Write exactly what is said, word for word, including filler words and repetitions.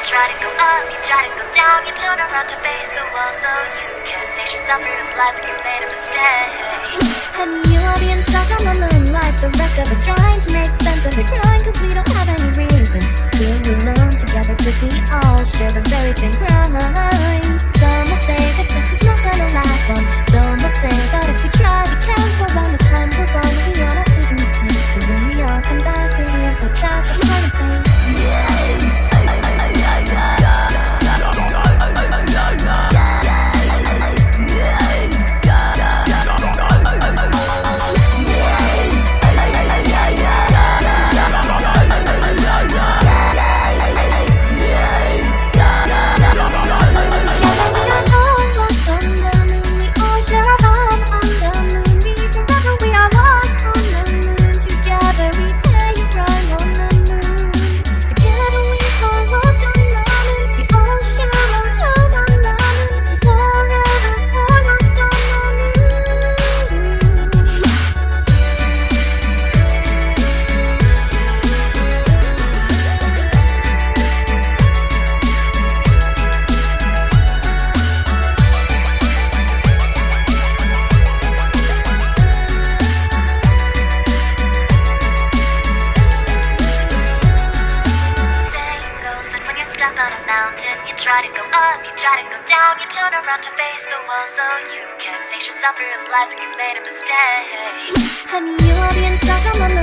try to go up, you try to go down, you turn around to face the wall so you can face yourself, realizing you made a mistake. Honey, you are being stuck on the moon like the rest of us, trying to make sense of it, crying cause we don't have any reason. Being alone together cause we all share the very same crime. Some will say that this is not gonna last long. Some will say that if we try we can go wrong. As time goes on we are not making mistakes, cause when we all come back we are so trapped in time and space. You try to go up, you try to go down, you turn around to face the wall so you can face yourself, realizing you made a mistake. Honey, you are being stuck on the